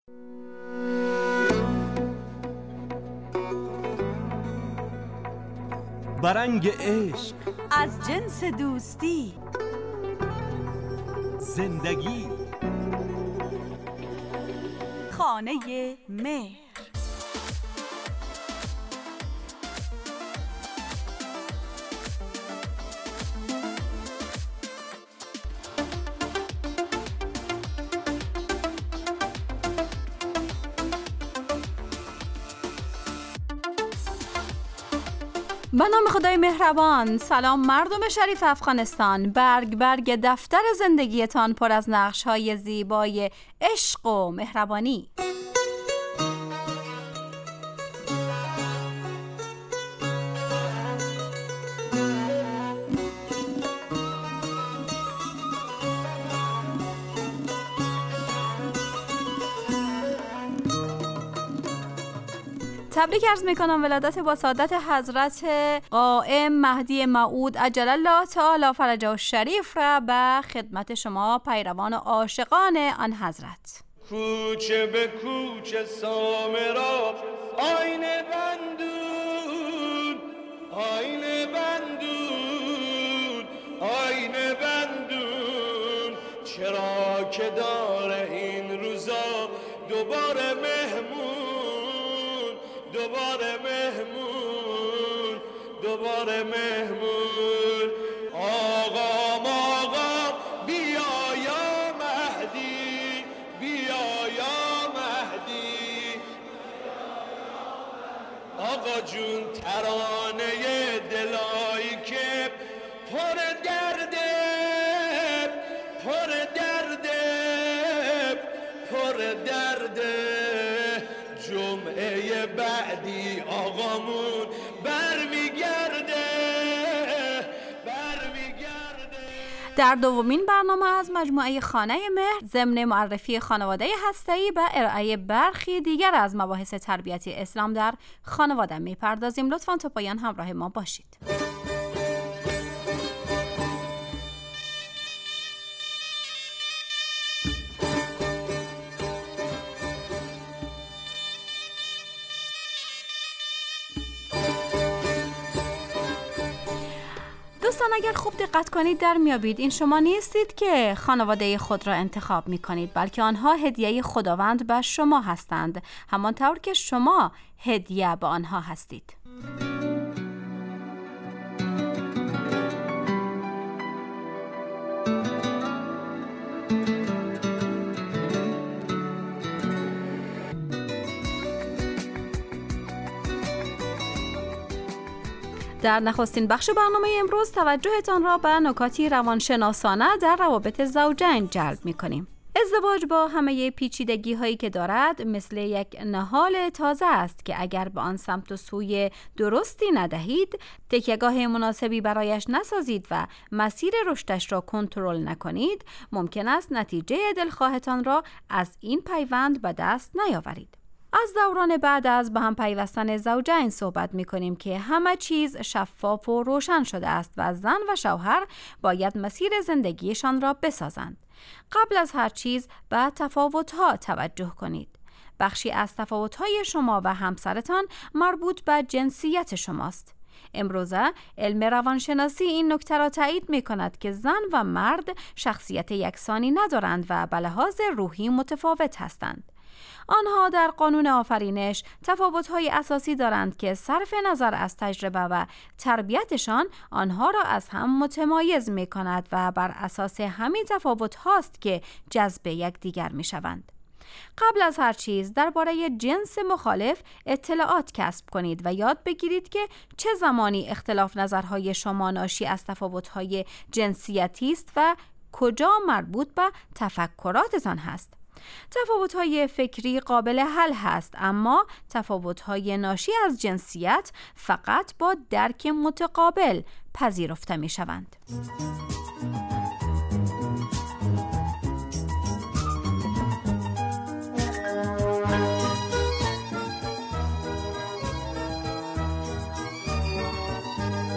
برنگ عشق از جنس دوستی، زندگی، خانه مهر. به نام خدای مهربان. سلام مردم شریف افغانستان. برگ دفتر زندگیتان پر از نقش‌های زیبای عشق و مهربانی. تبریک عرض میکنم ولادت با سعادت حضرت قائم مهدی موعود عجل الله تعالی فرجه الشریف را به خدمت شما پیروان و عاشقان آن حضرت. کوچه به کوچه سامرا آینه بندون، آینه بندون، آینه بندون، چرا که داره این روزا دوباره مهمون، دوباره مهمون، دوباره مهمون. آقا بیا یا مهدی، بیا یا مهدی. آقا جون ترانه دلایی که پر درده، پر درده، پر درده. جمعه بعدی آقامون برمیگرده، برمیگرده. در دومین برنامه از مجموعه خانه مهر ضمن معرفی خانواده هسته‌ای و ارائه برخی دیگر از مباحث تربیتی اسلام در خانواده میپردازیم. لطفاً تا پایان همراه ما باشید. دوستان اگر خوب دقت کنید در میابید این شما نیستید که خانواده خود را انتخاب می کنید، بلکه آنها هدیه خداوند به شما هستند، همانطور که شما هدیه به آنها هستید. در نخستین بخش برنامه امروز توجهتان را به نکاتی روانشناسانه در روابط زوجین جلب می‌کنیم. ازدواج با همه پیچیدگی هایی که دارد مثل یک نهال تازه است که اگر به آن سمت و سوی درستی ندهید، تکیه‌گاه مناسبی برایش نسازید و مسیر رشدش را کنترل نکنید، ممکن است نتیجه دلخواهتان را از این پیوند به دست نیاورید. از دوران بعد از به هم پیوستن زوجین صحبت می کنیم که همه چیز شفاف و روشن شده است و زن و شوهر باید مسیر زندگیشان را بسازند. قبل از هر چیز به تفاوت‌ها توجه کنید. بخشی از تفاوت‌های شما و همسرتان مربوط به جنسیت شماست. امروزه علم روانشناسی این نکته را تایید می کند که زن و مرد شخصیت یکسانی ندارند و به لحاظ روحی متفاوت هستند. آنها در قانون آفرینش تفاوت‌های اساسی دارند که صرف نظر از تجربه و تربیتشان آنها را از هم متمایز می‌کند و بر اساس همین تفاوت‌هاست که جذب یکدیگر می‌شوند. قبل از هر چیز درباره جنس مخالف اطلاعات کسب کنید و یاد بگیرید که چه زمانی اختلاف نظرهای شما ناشی از تفاوت‌های جنسیتی است و کجا مربوط به تفکراتتان هست. تفاوت‌های فکری قابل حل هست، اما تفاوت‌های ناشی از جنسیت فقط با درک متقابل پذیرفته می‌شوند.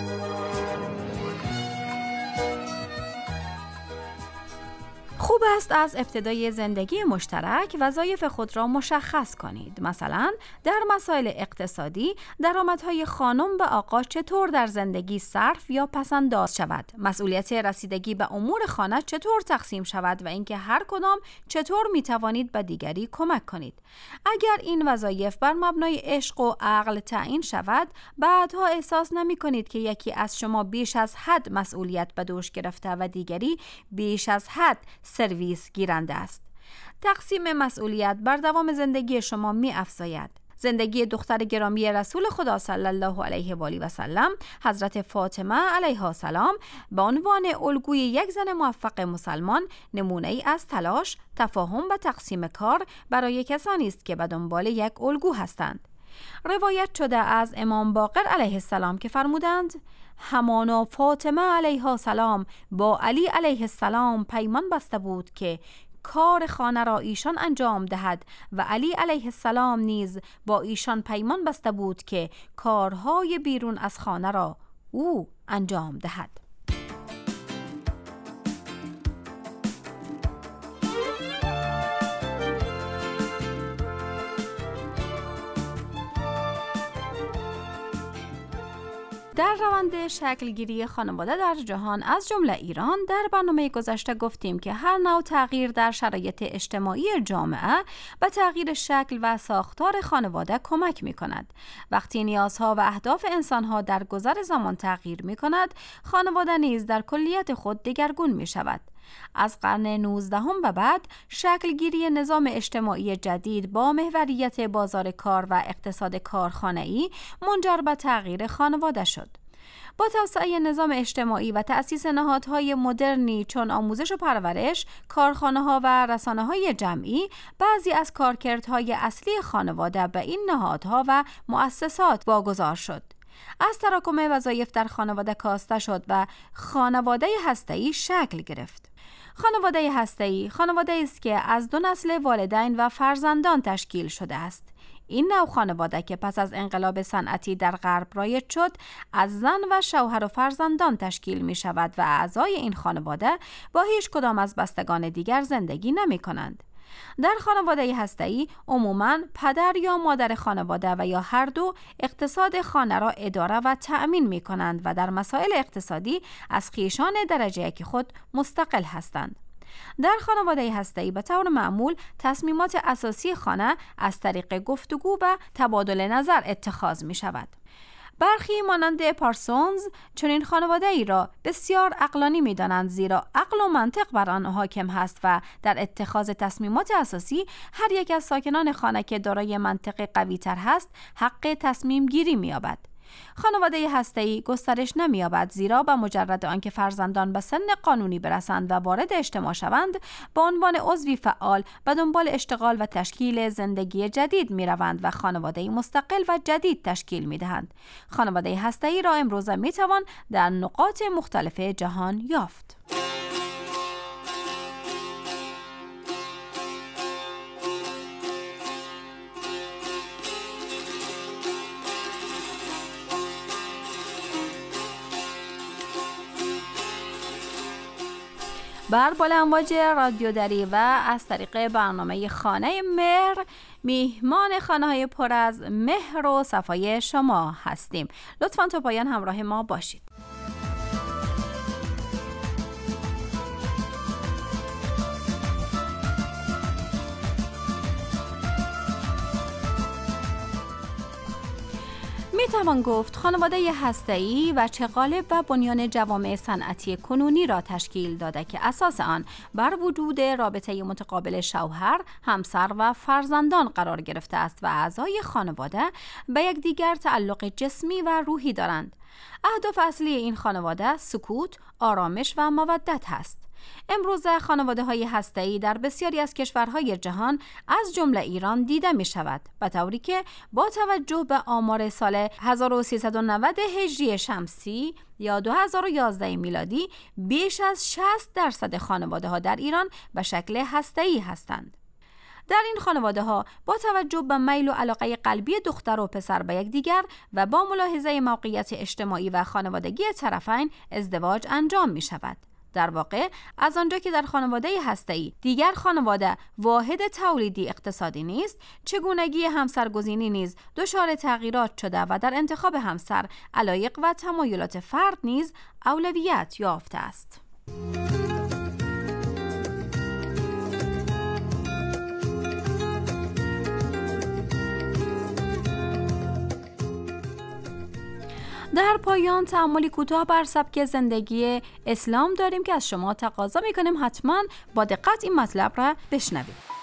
خوب است درست از ابتدای زندگی مشترک وظایف خود را مشخص کنید. مثلا در مسائل اقتصادی درآمدهای خانم و آقا چطور در زندگی صرف یا پس‌انداز شود، مسئولیت رسیدگی به امور خانه چطور تقسیم شود و اینکه هر کدام چطور می توانید به دیگری کمک کنید. اگر این وظایف بر مبنای عشق و عقل تعیین شود، بعدها احساس نمی کنید که یکی از شما بیش از حد مسئولیت به دوش گرفته و دیگری بیش از حد سرویس گیرنده است. تقسیم مسئولیت بر دوام زندگی شما می افزاید. زندگی دختر گرامی رسول خدا صلی الله علیه و آله و سلم، حضرت فاطمه علیها السلام، به عنوان الگوی یک زن موفق مسلمان نمونه‌ای از تلاش، تفاهم و تقسیم کار برای کسانی است که به دنبال یک الگو هستند. روایت شده از امام باقر علیه السلام که فرمودند: همانا فاطمه علیها السلام با علی علیه السلام پیمان بسته بود که کار خانه را ایشان انجام دهد و علی علیه السلام نیز با ایشان پیمان بسته بود که کارهای بیرون از خانه را او انجام دهد. در روند شکلگیری خانواده در جهان از جمله ایران، در برنامه گذشته گفتیم که هر نوع تغییر در شرایط اجتماعی جامعه به تغییر شکل و ساختار خانواده کمک می کند. وقتی نیازها و اهداف انسانها در گذر زمان تغییر می کند، خانواده نیز در کلیت خود دگرگون می شود. از قرن 19 و بعد شکلگیری نظام اجتماعی جدید با محوریت بازار کار و اقتصاد کارخانه‌ای منجر به تغییر خانواده شد. با توسعه نظام اجتماعی و تأسیس نهادهای مدرنی چون آموزش و پرورش، کارخانه‌ها و رسانه‌های جمعی، بعضی از کارکردهای اصلی خانواده به این نهادها و مؤسسات واگذار شد. از تراکم وظایف در خانواده کاسته شد و خانواده هسته‌ای شکل گرفت. خانواده هسته‌ای خانواده است که از 2 نسل والدین و فرزندان تشکیل شده است. این نوع خانواده که پس از انقلاب صنعتی در غرب رایج شد، از زن و شوهر و فرزندان تشکیل می شود و اعضای این خانواده با هیچ کدام از بستگان دیگر زندگی نمی کنند. در خانواده هسته‌ای عموماً پدر یا مادر خانواده و یا هر دو اقتصاد خانه را اداره و تأمین می کنند و در مسائل اقتصادی از خویشان درجه یک خود مستقل هستند. در خانواده هسته‌ای به طور معمول تصمیمات اساسی خانه از طریق گفتگو و تبادل نظر اتخاذ می شود. برخی مانند پارسونز چنین خانواده ای را بسیار عقلانی می دانند، زیرا عقل و منطق بر آن حاکم هست و در اتخاذ تصمیمات اساسی هر یک از ساکنان خانه که دارای منطق قوی تر هست حق تصمیم گیری می یابد. خانواده هسته‌ای گسترش نمی‌یابد، زیرا به مجرد آنکه فرزندان به سن قانونی برسند و وارد اجتماع شوند، به عنوان عضوی فعال به دنبال اشتغال و تشکیل زندگی جدید می‌روند و خانواده مستقل و جدید تشکیل می‌دهند. خانواده هسته‌ای را امروزه می‌توان در نقاط مختلف جهان یافت. بر بلندواج رادیو دری و از طریق برنامه خانه مهر، میهمان خانه‌های پر از مهر و صفای شما هستیم. لطفاً تا پایان همراه ما باشید. میتوان گفت خانواده هسته‌ای و چه قالب و بنیان جوامع صنعتی کنونی را تشکیل داده که اساس آن بر وجود رابطه متقابل شوهر، همسر و فرزندان قرار گرفته است و اعضای خانواده به یکدیگر تعلق جسمی و روحی دارند. اهداف اصلی این خانواده سکوت، آرامش و مودت است. امروزه خانواده‌های هسته‌ای در بسیاری از کشورهای جهان از جمله ایران دیده می شود، به طوری که با توجه به آمار سال 1390 هجری شمسی یا 2011 میلادی بیش از 60% خانواده‌ها در ایران به شکل هسته‌ای هستند. در این خانواده‌ها با توجه به میل و علاقه قلبی دختر و پسر به یکدیگر و با ملاحظه موقعیت اجتماعی و خانوادگی طرفین ازدواج انجام می شود. در واقع از آنجا که در خانواده هسته‌ای دیگر خانواده واحد تولیدی اقتصادی نیست، چگونگی همسرگزینی نیز دچار تغییرات شده و در انتخاب همسر علایق و تمایلات فرد نیز اولویت یافته است. در پایان تأملی کوتاه بر سبک زندگی اسلام داریم که از شما تقاضا می‌کنیم حتما با دقت این مطلب را بشنوید.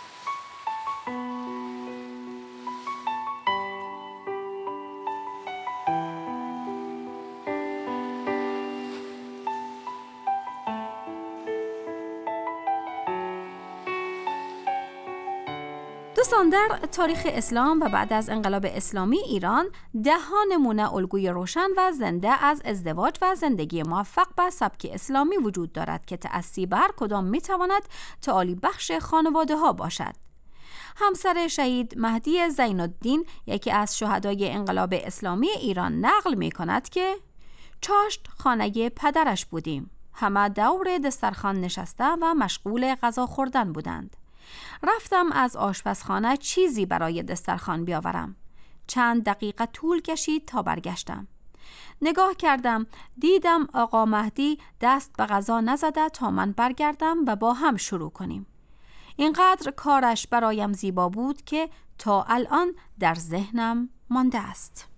دوستان، در تاریخ اسلام و بعد از انقلاب اسلامی ایران 10 نمونه الگوی روشن و زنده از ازدواج و زندگی موفق به سبک اسلامی وجود دارد که تأسی بر کدام میتواند تعالی بخش خانواده ها باشد. همسر شهید مهدی زین‌الدین، یکی از شهدای انقلاب اسلامی ایران، نقل می کند که چاشت خانه پدرش بودیم. همه دور دسترخوان نشسته و مشغول غذا خوردن بودند. رفتم از آشپزخانه چیزی برای دسترخوان بیاورم. چند دقیقه طول کشید تا برگشتم. نگاه کردم، دیدم آقا مهدی دست به غذا نزده تا من برگردم و با هم شروع کنیم. اینقدر کارش برایم زیبا بود که تا الان در ذهنم مانده است.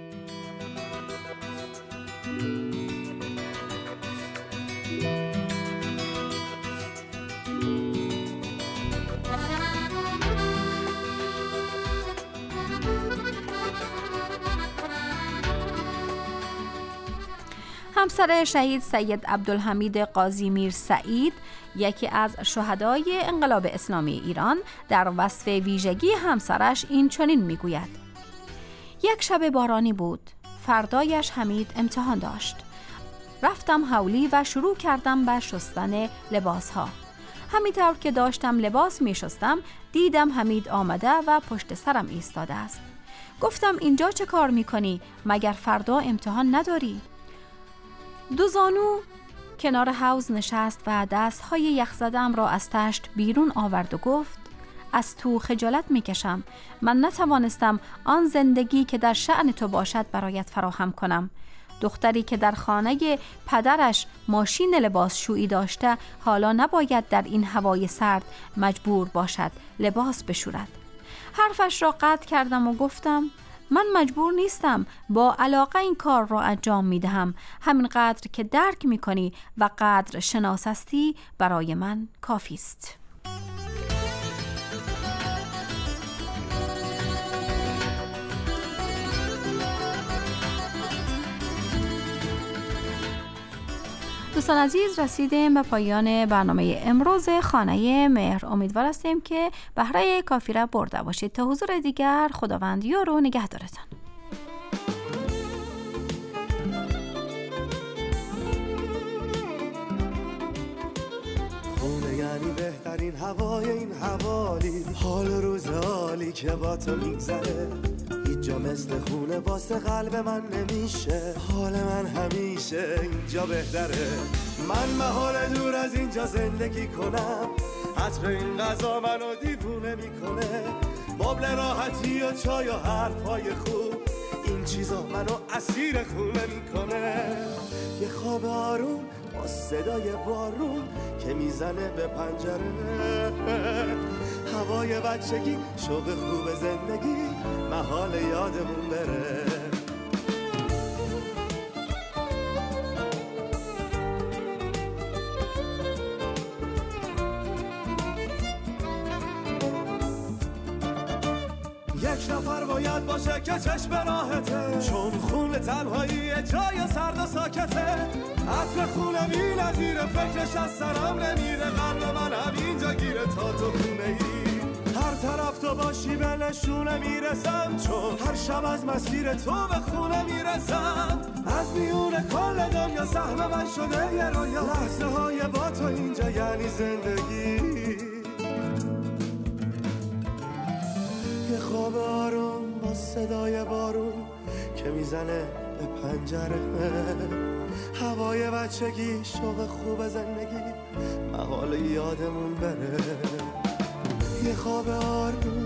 همسر شهید سید عبدالحمید قاضی میر سعید، یکی از شهدای انقلاب اسلامی ایران، در وصف ویژگی همسرش این چنین میگوید: یک شب بارانی بود. فردایش حمید امتحان داشت. رفتم حولی و شروع کردم به شستن لباسها. همینطور که داشتم لباس می شستم دیدم حمید آمده و پشت سرم ایستاده است. گفتم اینجا چه کار می کنی؟ مگر فردا امتحان نداری؟ دو زانو کنار حوض نشست و دستهای یخ زدم را از تشت بیرون آورد و گفت: از تو خجالت میکشم. من نتوانستم آن زندگی که در شأن تو باشد برایت فراهم کنم. دختری که در خانه پدرش ماشین لباسشویی داشته حالا نباید در این هوای سرد مجبور باشد لباس بشورد. حرفش را قطع کردم و گفتم: من مجبور نیستم، با علاقه این کار را انجام می دهم. همین قدر که درک می کنی و قدر شناس هستی برای من کافی است. دوستان عزیز، رسیدیم به پایان برنامه امروز خانه مهر. امیدوار هستیم که بهره کافی را برده باشید. تا حضور دیگر، خداوند یار و نگهدارتان. خونه یعنی بهترین هوای این حوالی، حال روز حالی که با تو میگذره. هیچ جا مثل خونه واسه قلب من نمیشه. حال من همیشه اینجا بهتره. من محال دور از اینجا زندگی کنم. عطر این غذا منو دیوونه میکنه. مبل راحتی و چای و حرفای خوب، این چیزا منو اسیر خونه میکنه. یه خواب آروم با صدای بارون که میزنه به پنجره. هوای بچگی، شوق خوب زندگی، محال یادمون بره. یک نفر باید باشه که چشم راحته، چون خون تنهایی جای سرد و ساکته. عطر خونه بی نظیره، فکرش از سرم نمیره. قلب من همینجا گیره تا تو خونه ای. هر طرف تو باشی به نشونه میرسم، چون هر شب از مسیر تو به خونه میرسم. از میون کل دنیا سهم من شده یه رویا. لحظه های با تو اینجا یعنی زندگی. یه خواب آروم با صدای بارون که میزنه به پنجره، هوای بچگی، شوق خوب زندگی، محال یادمون بره. یه خواب آروم